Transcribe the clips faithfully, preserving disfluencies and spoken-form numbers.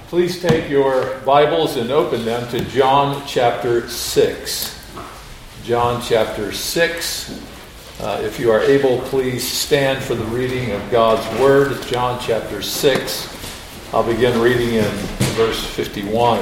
Please take your Bibles and open them to John chapter six. John chapter six. Uh, if you are able, please stand for the reading of God's Word. John chapter six. I'll begin reading in verse fifty-one.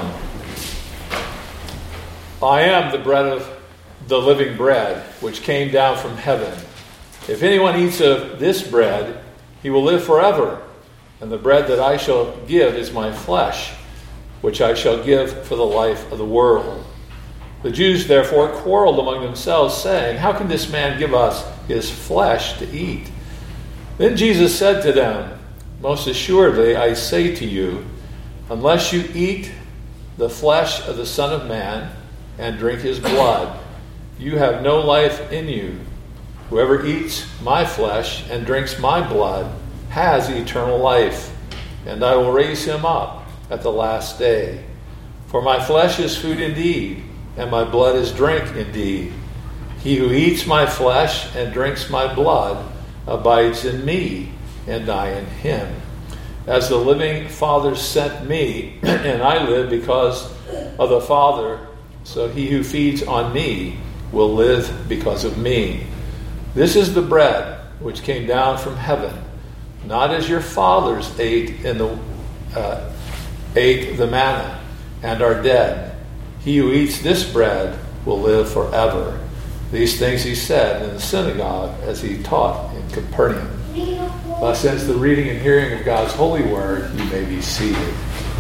I am the bread of the living bread, which came down from heaven. If anyone eats of this bread, he will live forever. And the bread that I shall give is my flesh, which I shall give for the life of the world. The Jews therefore quarreled among themselves, saying, How can this man give us his flesh to eat? Then Jesus said to them, Most assuredly I say to you, unless you eat the flesh of the Son of Man and drink his blood, you have no life in you. Whoever eats my flesh and drinks my blood has eternal life, and I will raise him up at the last day. For my flesh is food indeed, and my blood is drink indeed. He who eats my flesh and drinks my blood abides in me, and I in him. As the living Father sent me, and I live because of the Father, so he who feeds on me will live because of me. This is the bread which came down from heaven, not as your fathers ate in the uh, ate the manna and are dead. He who eats this bread will live forever. These things he said in the synagogue as he taught in Capernaum. Thus ends the reading and hearing of God's holy word. You may be seated.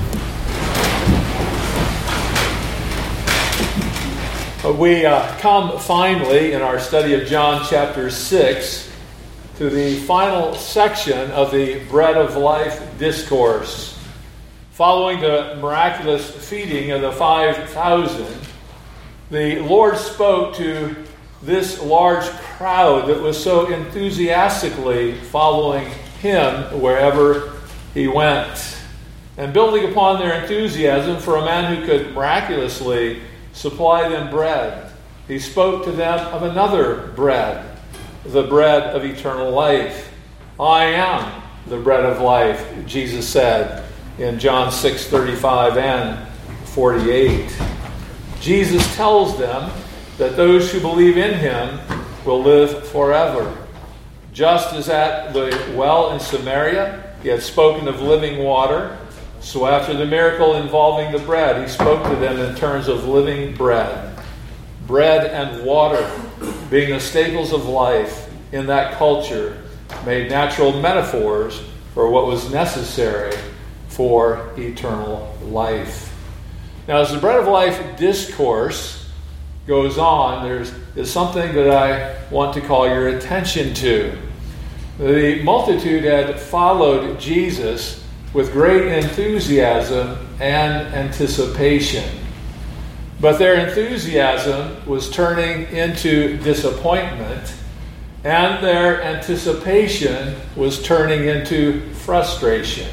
We uh, come finally in our study of John chapter six to the final section of the Bread of Life discourse. Following the miraculous feeding of the five thousand, the Lord spoke to this large crowd that was so enthusiastically following him wherever he went. And building upon their enthusiasm for a man who could miraculously supply them bread, he spoke to them of another bread, the bread of eternal life. I am the bread of life, Jesus said in John six thirty-five and forty-eight. Jesus tells them that those who believe in him will live forever. Just as at the well in Samaria, he had spoken of living water, so after the miracle involving the bread, he spoke to them in terms of living bread. Bread and water, being the staples of life in that culture, made natural metaphors for what was necessary for eternal life. Now, as the Bread of Life discourse goes on, there's, there's something that I want to call your attention to. The multitude had followed Jesus with great enthusiasm and anticipation. But their enthusiasm was turning into disappointment, and their anticipation was turning into frustration.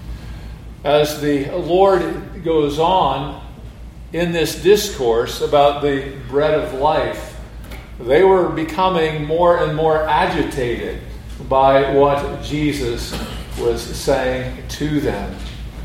As the Lord goes on in this discourse about the bread of life, they were becoming more and more agitated by what Jesus was saying to them.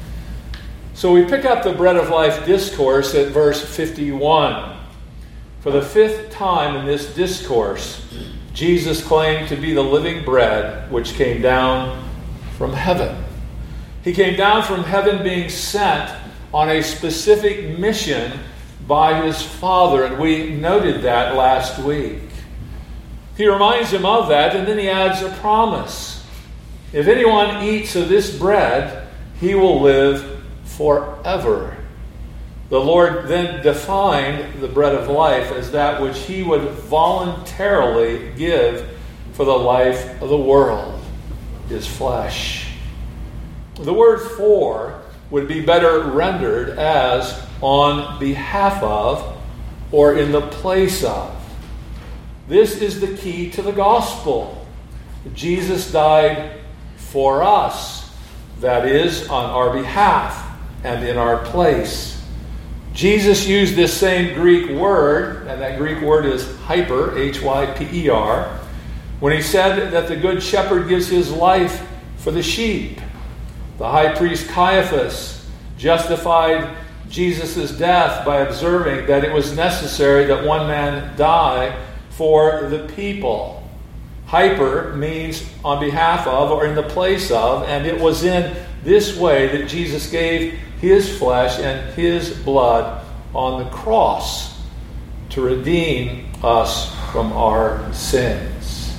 So we pick up the Bread of Life discourse at verse fifty-one. For the fifth time in this discourse, Jesus claimed to be the living bread which came down from heaven. He came down from heaven being sent on a specific mission by his Father, and we noted that last week. He reminds them of that, and then he adds a promise. If anyone eats of this bread, he will live forever. The Lord then defined the bread of life as that which he would voluntarily give for the life of the world, his flesh. The word for would be better rendered as on behalf of or in the place of. This is the key to the gospel. Jesus died for us, that is, on our behalf and in our place. Jesus used this same Greek word, and that Greek word is hyper, H Y P E R, when he said that the good shepherd gives his life for the sheep. The high priest Caiaphas justified Jesus' death by observing that it was necessary that one man die for the people. Hyper means on behalf of or in the place of, and it was in this way that Jesus gave his flesh and his blood on the cross to redeem us from our sins.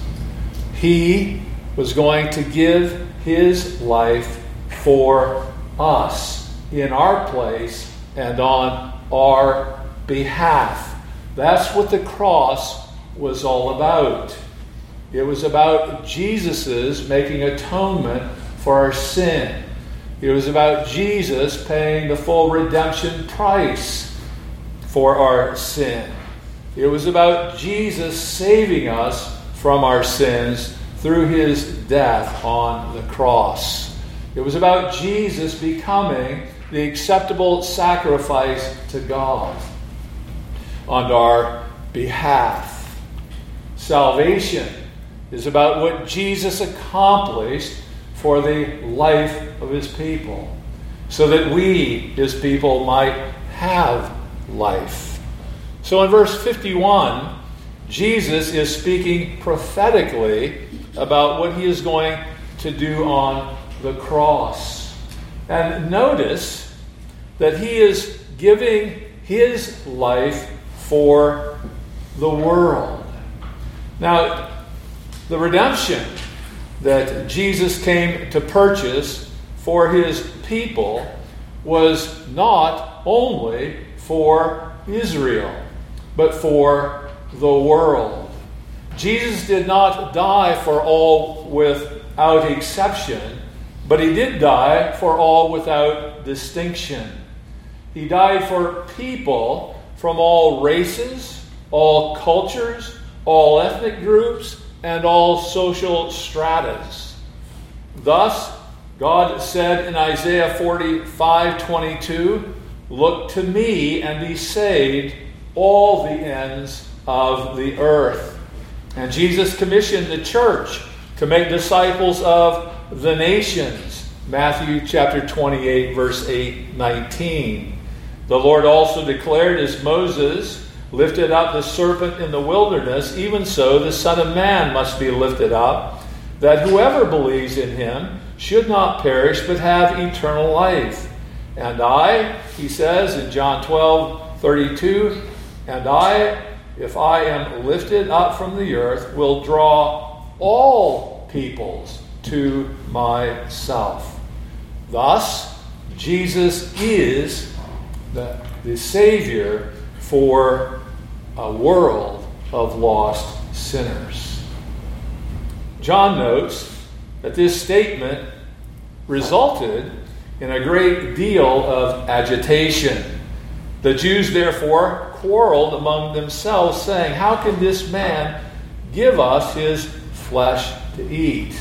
He was going to give his life for us in our place and on our behalf. That's what the cross was all about. It was about Jesus' making atonement for our sin. It was about Jesus paying the full redemption price for our sin. It was about Jesus saving us from our sins through his death on the cross. It was about Jesus becoming the acceptable sacrifice to God on our behalf. Salvation is about what Jesus accomplished for the life of his people, so that we, his people, might have life. So in verse fifty-one, Jesus is speaking prophetically about what he is going to do on the cross. And notice that he is giving his life for the world. Now, the redemption that Jesus came to purchase for his people was not only for Israel, but for the world. Jesus did not die for all without exception, but he did die for all without distinction. He died for people from all races, all cultures, all ethnic groups, and all social stratas. Thus, God said in Isaiah forty-five twenty-two, "Look to me and be saved, all the ends of the earth." And Jesus commissioned the church to make disciples of the nations. Matthew chapter twenty-eight, verse eight, nineteen. The Lord also declared, as Moses lifted up the serpent in the wilderness, even so the Son of Man must be lifted up, that whoever believes in him should not perish but have eternal life. And I, he says in John twelve thirty-two, and I, if I am lifted up from the earth, will draw all peoples to myself. Thus, Jesus is the, the Savior for a world of lost sinners. John notes that this statement resulted in a great deal of agitation. The Jews therefore quarreled among themselves, saying, "How can this man give us his flesh to eat?"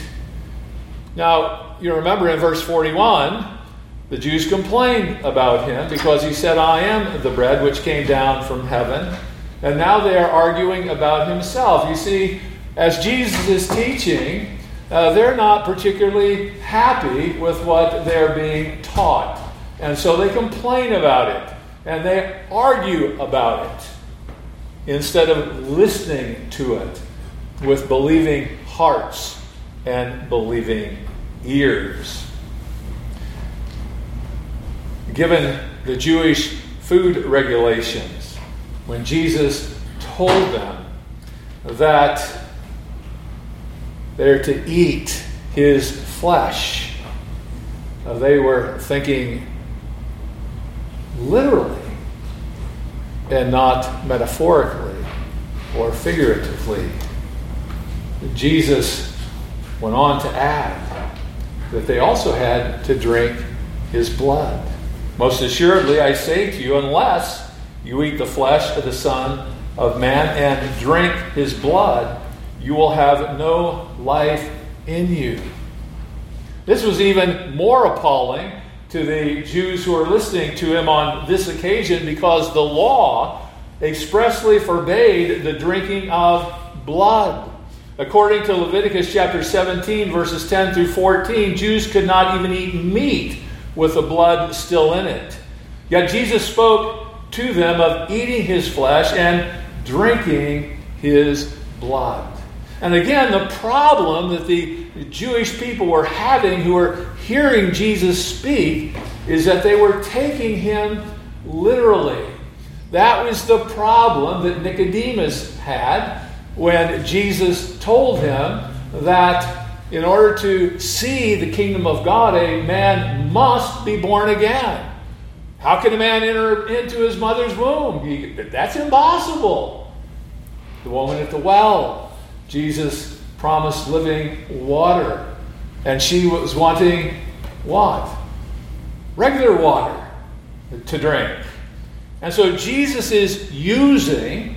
Now, you remember in verse forty-one, the Jews complained about him because he said, "I am the bread which came down from heaven." And now they are arguing about himself. You see, as Jesus is teaching, uh, they're not particularly happy with what they're being taught. And so they complain about it. And they argue about it instead of listening to it with believing hearts and believing ears. Given the Jewish food regulations, when Jesus told them that they're to eat his flesh, they were thinking literally and not metaphorically or figuratively. Jesus went on to add that they also had to drink his blood. Most assuredly, I say to you, unless you eat the flesh of the Son of Man and drink his blood, you will have no life in you. This was even more appalling to the Jews who were listening to him on this occasion, because the law expressly forbade the drinking of blood. According to Leviticus chapter seventeen, verses ten through fourteen, Jews could not even eat meat with the blood still in it. Yet Jesus spoke to them of eating his flesh and drinking his blood. And again, the problem that the Jewish people were having who were hearing Jesus speak is that they were taking him literally. That was the problem that Nicodemus had when Jesus told him that in order to see the kingdom of God, a man must be born again. How can a man enter into his mother's womb? He, that's impossible. The woman at the well, Jesus promised living water, and she was wanting what? Regular water to drink. And so Jesus is using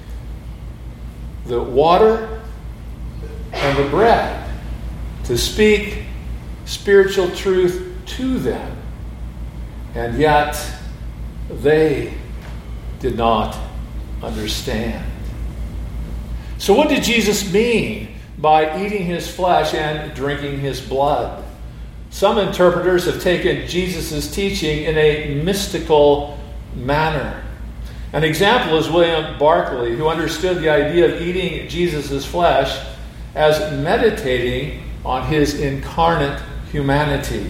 the water and the bread to speak spiritual truth to them. And yet, they did not understand. So what did Jesus mean by eating his flesh and drinking his blood? Some interpreters have taken Jesus' teaching in a mystical manner. An example is William Barclay, who understood the idea of eating Jesus' flesh as meditating on his incarnate humanity.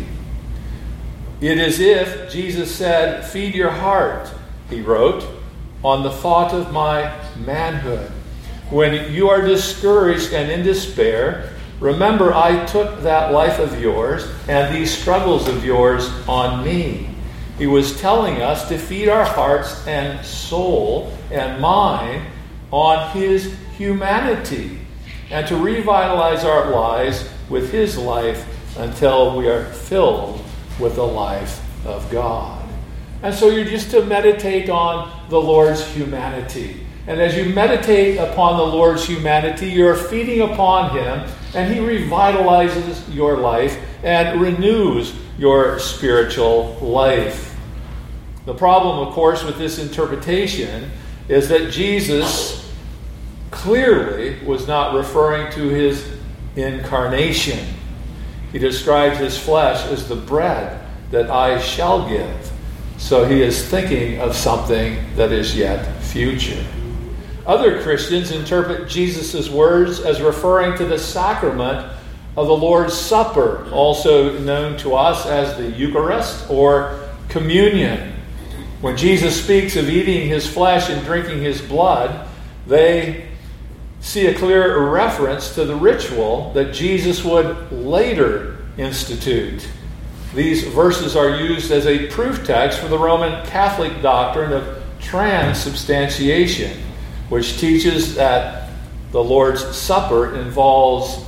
It is if Jesus said, "Feed your heart," he wrote, "on the thought of my manhood. When you are discouraged and in despair, remember I took that life of yours and these struggles of yours on me." He was telling us to feed our hearts and soul and mind on his humanity and to revitalize our lives with his life until we are filled with the life of God. And so you're just to meditate on the Lord's humanity. And as you meditate upon the Lord's humanity, you're feeding upon him, and he revitalizes your life and renews your spiritual life. The problem, of course, with this interpretation is that Jesus clearly was not referring to his incarnation. He described his flesh as the bread that I shall give. So he is thinking of something that is yet future. Other Christians interpret Jesus' words as referring to the sacrament of the Lord's Supper, also known to us as the Eucharist or communion. When Jesus speaks of eating his flesh and drinking his blood, they see a clear reference to the ritual that Jesus would later institute. These verses are used as a proof text for the Roman Catholic doctrine of transubstantiation, which teaches that the Lord's Supper involves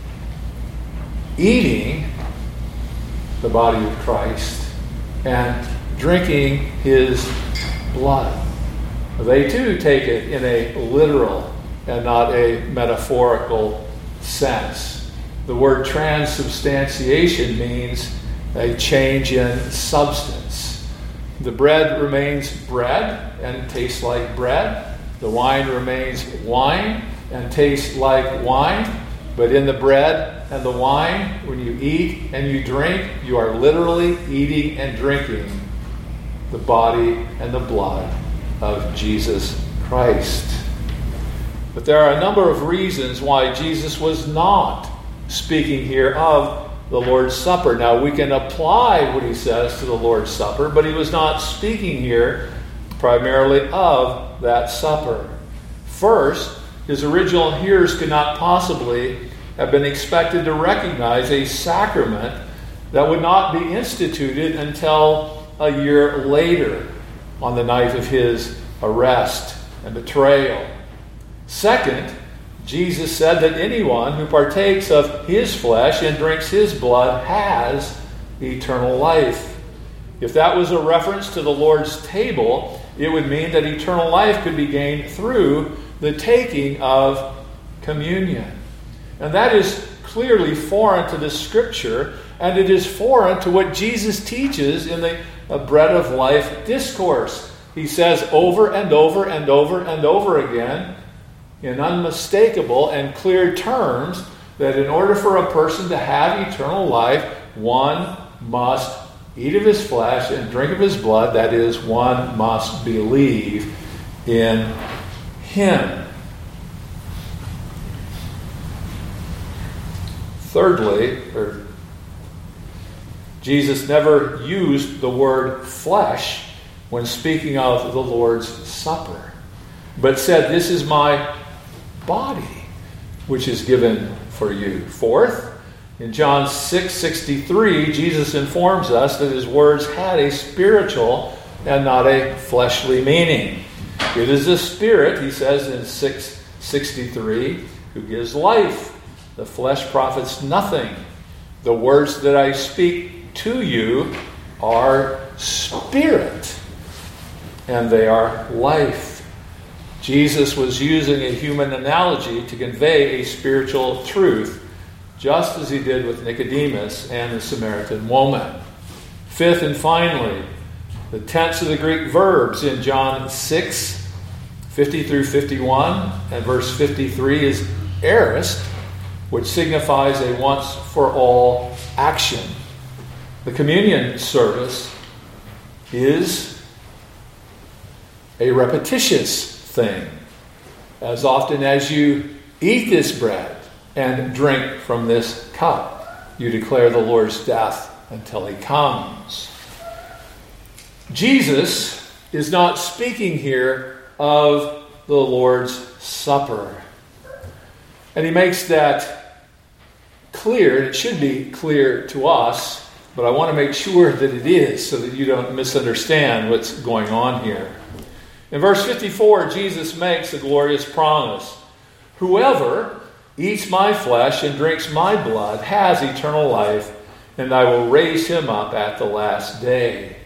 eating the body of Christ and drinking his blood. They too take it in a literal and not a metaphorical sense. The word transubstantiation means a change in substance. The bread remains bread and tastes like bread. The wine remains wine and tastes like wine. But in the bread and the wine, when you eat and you drink, you are literally eating and drinking the body and the blood of Jesus Christ. But there are a number of reasons why Jesus was not speaking here of the Lord's Supper. Now, we can apply what he says to the Lord's Supper, but he was not speaking here primarily of that supper. First, his original hearers could not possibly have been expected to recognize a sacrament that would not be instituted until a year later, on the night of his arrest and betrayal. Second, Jesus said that anyone who partakes of his flesh and drinks his blood has eternal life. If that was a reference to the Lord's table, it would mean that eternal life could be gained through the taking of communion. And that is clearly foreign to the Scripture, and it is foreign to what Jesus teaches in the Bread of Life discourse. He says over and over and over and over again, in unmistakable and clear terms, that in order for a person to have eternal life, one must eat of his flesh and drink of his blood, that is, one must believe in him. Thirdly, or Jesus never used the word flesh when speaking of the Lord's Supper, but said, "This is my body, which is given for you." Fourth, in John six sixty-three, Jesus informs us that his words had a spiritual and not a fleshly meaning. It is the Spirit, he says in six sixty-three, who gives life. The flesh profits nothing. The words that I speak to you are spirit, and they are life. Jesus was using a human analogy to convey a spiritual truth, just as he did with Nicodemus and the Samaritan woman. Fifth and finally, the tense of the Greek verbs in John six, fifty through fifty-one, and verse fifty-three is aorist, which signifies a once-for-all action. The communion service is a repetitious thing. As often as you eat this bread and drink from this cup, you declare the Lord's death until he comes. Jesus is not speaking here of the Lord's Supper. And he makes that clear, and it should be clear to us, but I want to make sure that it is so that you don't misunderstand what's going on here. In verse fifty-four, Jesus makes a glorious promise. "Whoever eats my flesh and drinks my blood has eternal life, and I will raise him up at the last day."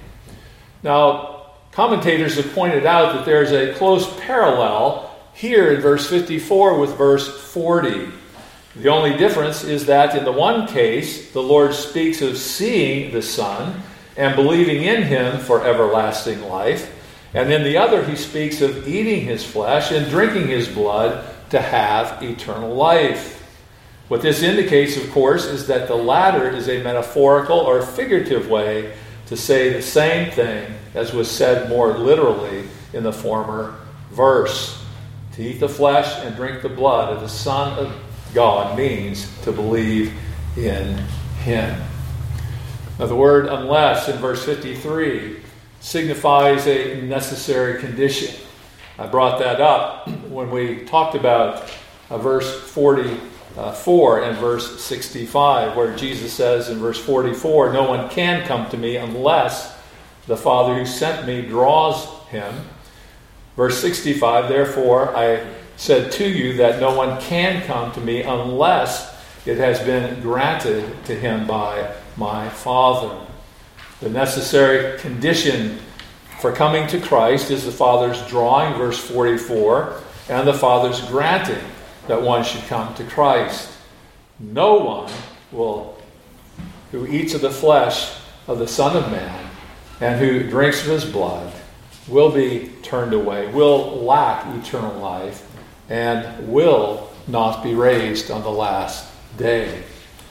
Now, commentators have pointed out that there's a close parallel here in verse fifty-four with verse forty. The only difference is that in the one case, the Lord speaks of seeing the Son and believing in him for everlasting life. And in the other, he speaks of eating his flesh and drinking his blood to have eternal life. What this indicates, of course, is that the latter is a metaphorical or figurative way to say the same thing as was said more literally in the former verse. To eat the flesh and drink the blood of the Son of God means to believe in him. Now the word "unless" in verse fifty-three signifies a necessary condition. I brought that up when we talked about uh, verse forty-four and verse sixty-five, where Jesus says in verse forty-four, "No one can come to me unless the Father who sent me draws him." Verse sixty-five, "Therefore I said to you that no one can come to me unless it has been granted to him by my Father." The necessary condition for coming to Christ is the Father's drawing, verse forty-four, and the Father's granting that one should come to Christ. No one will, who eats of the flesh of the Son of Man and who drinks of his blood, will be turned away, will lack eternal life, and will not be raised on the last day.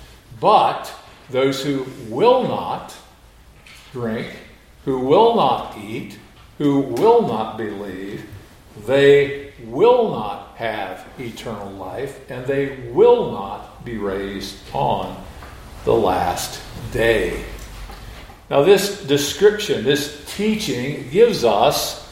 But those who will not drink, who will not eat, who will not believe, they will not have eternal life, and they will not be raised on the last day. Now this description, this teaching, gives us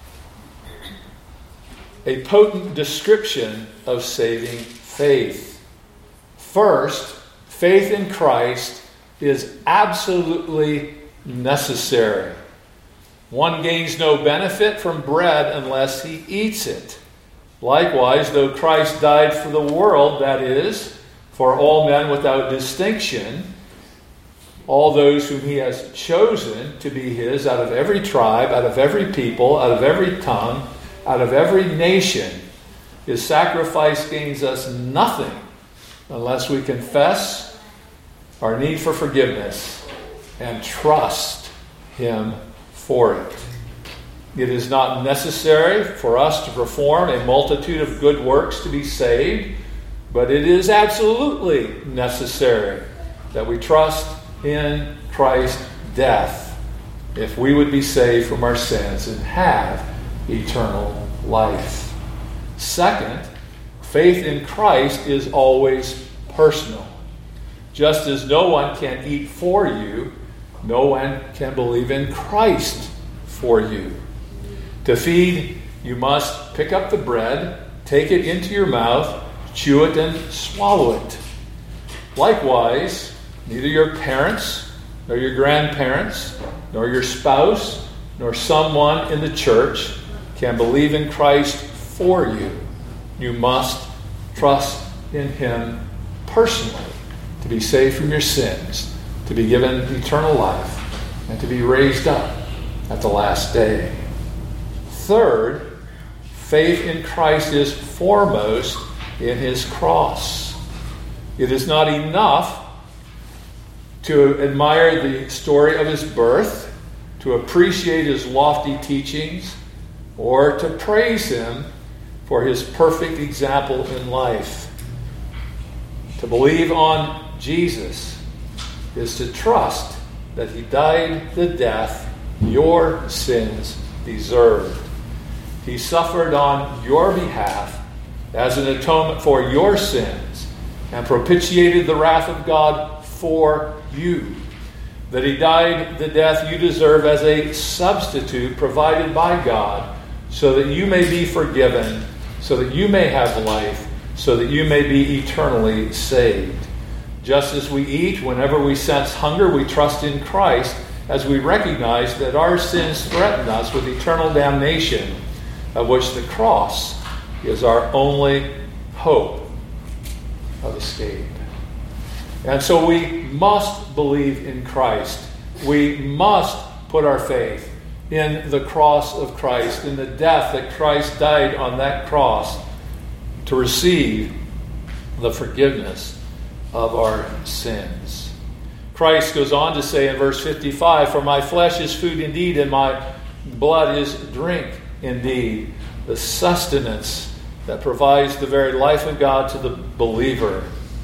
a potent description of saving faith. First, faith in Christ is absolutely necessary. One gains no benefit from bread unless he eats it. Likewise, though Christ died for the world, that is, for all men without distinction, all those whom he has chosen to be his out of every tribe, out of every people, out of every tongue, out of every nation, his sacrifice gains us nothing unless we confess our need for forgiveness and trust him for it. It is not necessary for us to perform a multitude of good works to be saved, but it is absolutely necessary that we trust in Christ's death if we would be saved from our sins and have eternal life. Second, faith in Christ is always personal. Just as no one can eat for you, no one can believe in Christ for you. To feed, you must pick up the bread, take it into your mouth, chew it, and swallow it. Likewise, neither your parents, nor your grandparents, nor your spouse, nor someone in the church can believe in Christ for you. You must trust in Him personally to be saved from your sins, to be given eternal life, and to be raised up at the last day. Third, faith in Christ is foremost in His cross. It is not enough to admire the story of His birth, to appreciate His lofty teachings, or to praise Him for His perfect example in life. To believe on Jesus is to trust that He died the death your sins deserved. He suffered on your behalf as an atonement for your sins and propitiated the wrath of God for you. That He died the death you deserve as a substitute provided by God so that you may be forgiven, so that you may have life, so that you may be eternally saved. Just as we eat, whenever we sense hunger, we trust in Christ as we recognize that our sins threaten us with eternal damnation, of which the cross is our only hope of escape. And so we must believe in Christ. We must put our faith in the cross of Christ, in the death that Christ died on that cross to receive the forgiveness of our sins. Christ goes on to say in verse fifty-five, "For my flesh is food indeed, and my blood is drink indeed." The sustenance that provides the very life of God to the believer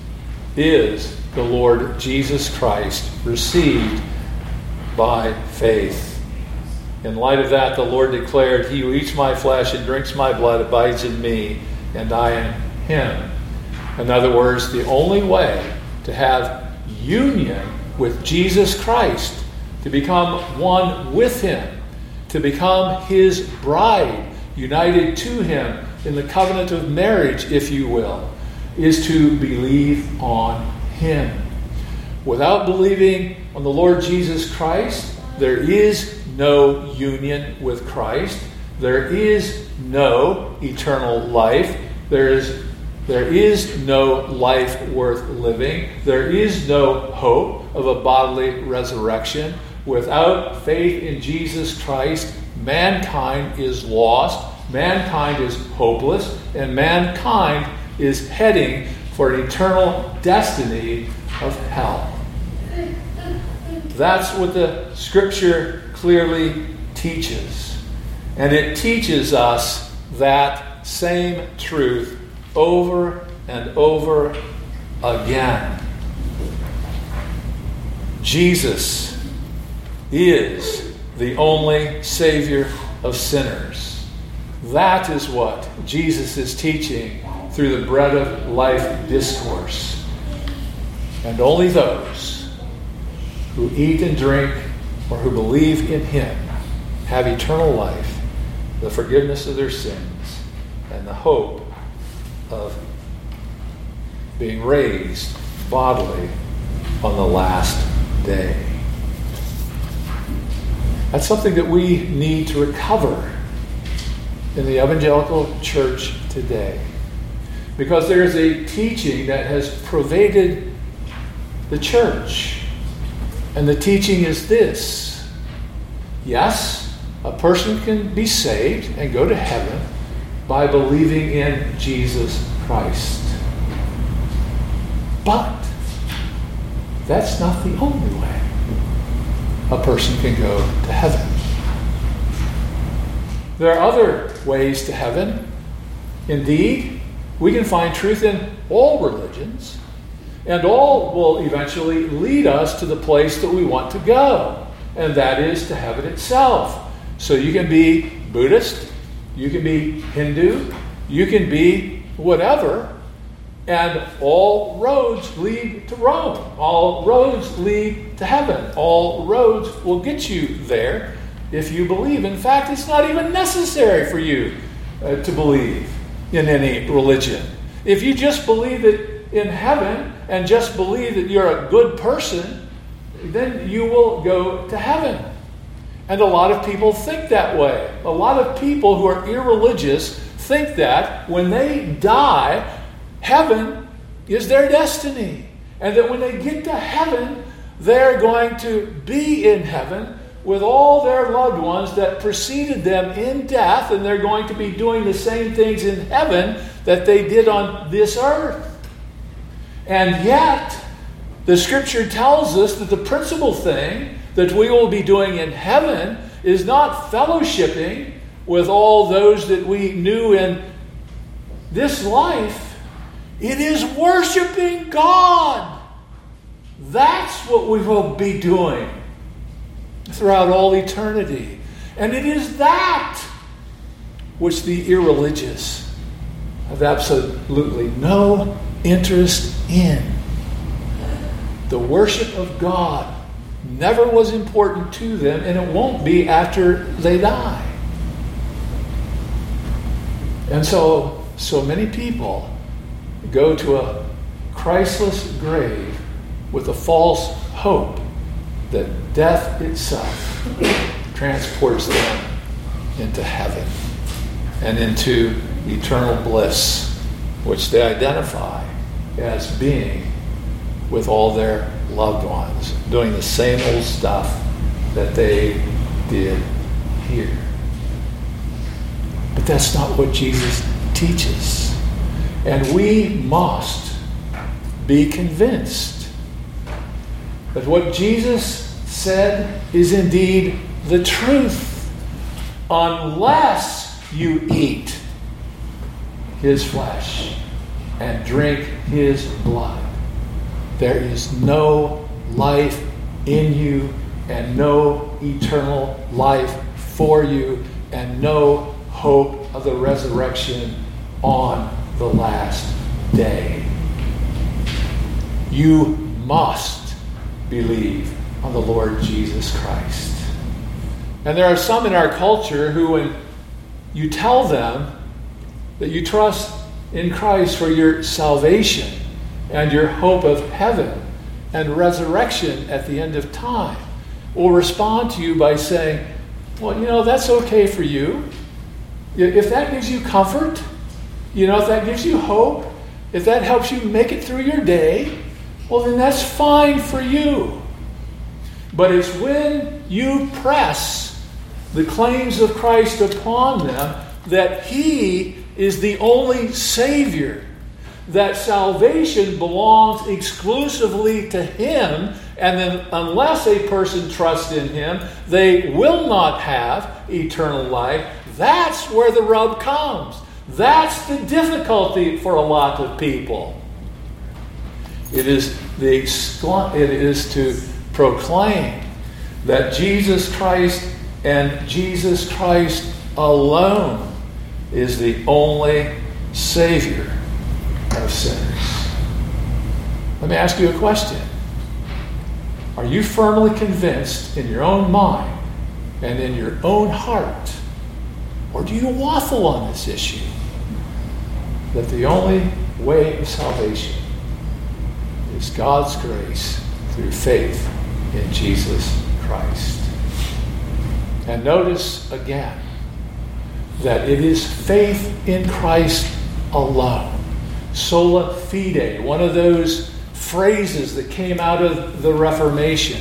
is the Lord Jesus Christ, received by faith. In light of that, the Lord declared, "He who eats my flesh and drinks my blood abides in me, and I in him." In other words, the only way to have union with Jesus Christ, to become one with Him, to become His bride, united to Him in the covenant of marriage, if you will, is to believe on Him. Without believing on the Lord Jesus Christ, there is no union with Christ. There is no eternal life. There is There is no life worth living. There is no hope of a bodily resurrection. Without faith in Jesus Christ, mankind is lost, mankind is hopeless, and mankind is heading for an eternal destiny of hell. That's what the Scripture clearly teaches. And it teaches us that same truth over and over again. Jesus is the only Savior of sinners. That is what Jesus is teaching through the Bread of Life discourse. And only those who eat and drink or who believe in Him have eternal life, the forgiveness of their sins, and the hope of being raised bodily on the last day. That's something that we need to recover in the evangelical church today, because there is a teaching that has pervaded the church, and the teaching is this: yes, a person can be saved and go to heaven by believing in Jesus Christ. But that's not the only way a person can go to heaven. There are other ways to heaven. Indeed, we can find truth in all religions, and all will eventually lead us to the place that we want to go. and that is to heaven itself. So you can be Buddhist, you can be Hindu, you can be whatever, and all roads lead to Rome. All roads lead to heaven. All roads will get you there if you believe. In fact, it's not even necessary for you uh, to believe in any religion. If you just believe that in heaven and just believe that you're a good person, then you will go to heaven. And a lot of people think that way. A lot of people who are irreligious think that when they die, heaven is their destiny. And that when they get to heaven, they're going to be in heaven with all their loved ones that preceded them in death, and they're going to be doing the same things in heaven that they did on this earth. And yet, the Scripture tells us that the principal thing that we will be doing in heaven is not fellowshipping with all those that we knew in this life. It is worshiping God. That's what we will be doing throughout all eternity. And it is that which the irreligious have absolutely no interest in. The worship of God never was important to them, and it won't be after they die. And so, so many people go to a Christless grave with a false hope that death itself transports them into heaven and into eternal bliss, which they identify as being with all their loved ones, doing the same old stuff that they did here. But that's not what Jesus teaches. And we must be convinced that what Jesus said is indeed the truth, unless you eat his flesh and drink his blood. There is no life in you and no eternal life for you and no hope of the resurrection on the last day. You must believe on the Lord Jesus Christ. And there are some in our culture who, when you tell them that you trust in Christ for your salvation and your hope of heaven and resurrection at the end of time, will respond to you by saying, well, you know, that's okay for you. If that gives you comfort, you know, if that gives you hope, if that helps you make it through your day, well, then that's fine for you. But it's when you press the claims of Christ upon them that he is the only Savior, that salvation belongs exclusively to him, and then unless a person trusts in him, they will not have eternal life. That's where the rub comes. That's the difficulty for a lot of people. It is the it is to proclaim that Jesus Christ and Jesus Christ alone is the only Savior of sinners. Let me ask you a question. Are you firmly convinced in your own mind and in your own heart, or do you waffle on this issue, that the only way of salvation is God's grace through faith in Jesus Christ? And notice again that it is faith in Christ alone. Sola fide, one of those phrases that came out of the Reformation.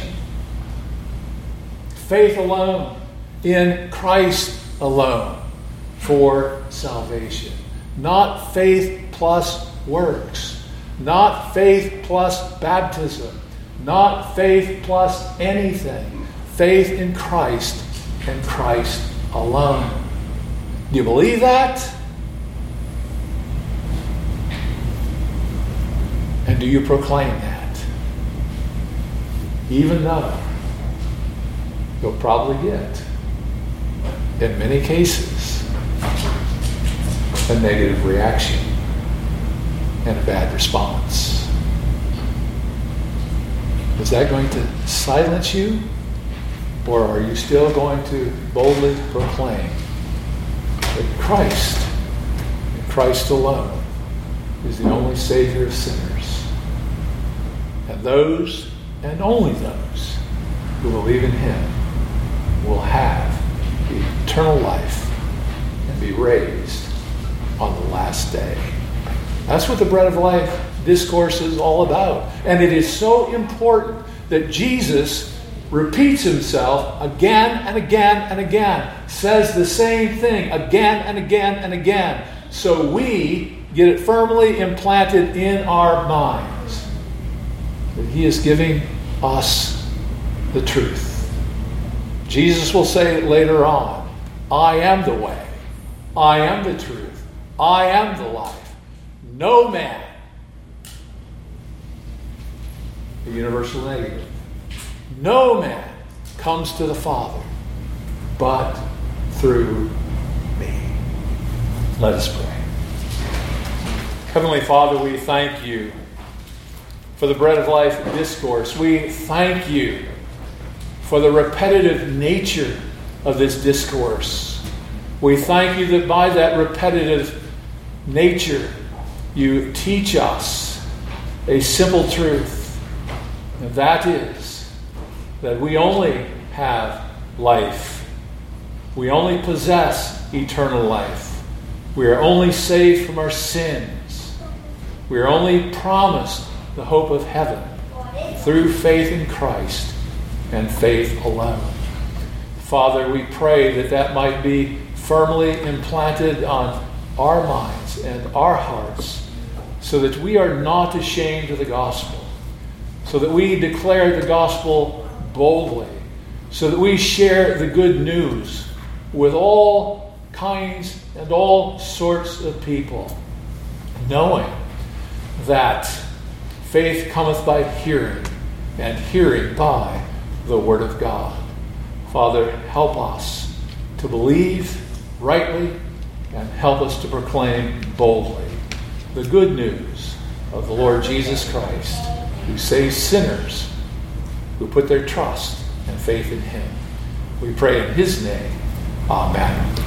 Faith alone, in Christ alone, for salvation. Not faith plus works. Not faith plus baptism. Not faith plus anything. Faith in Christ and Christ alone. Do you believe that? And do you proclaim that? Even though you'll probably get, in many cases, a negative reaction and a bad response. Is that going to silence you? Or are you still going to boldly proclaim that Christ, and Christ alone, is the only Savior of sinners? And those, and only those, who believe in Him will have eternal life and be raised on the last day. That's what the Bread of Life discourse is all about. And it is so important that Jesus repeats himself again and again and again, says the same thing again and again and again, so we get it firmly implanted in our minds that He is giving us the truth. Jesus will say later on, I am the way, I am the truth, I am the life. No man, the universal negative, no man comes to the Father but through me. Let us pray. Heavenly Father, we thank you for the Bread of Life discourse. We thank you for the repetitive nature of this discourse. We thank you that by that repetitive nature, you teach us a simple truth, and that is that we only have life. We only possess eternal life. We are only saved from our sins. We are only promised the hope of heaven through faith in Christ and faith alone. Father, we pray that that might be firmly implanted on our minds and our hearts, so that we are not ashamed of the gospel, so that we declare the gospel boldly, so that we share the good news with all kinds and all sorts of people, knowing that faith cometh by hearing, and hearing by the Word of God. Father, help us to believe rightly and help us to proclaim boldly the good news of the Lord Jesus Christ, who saves sinners who put their trust and faith in Him. We pray in His name. Amen.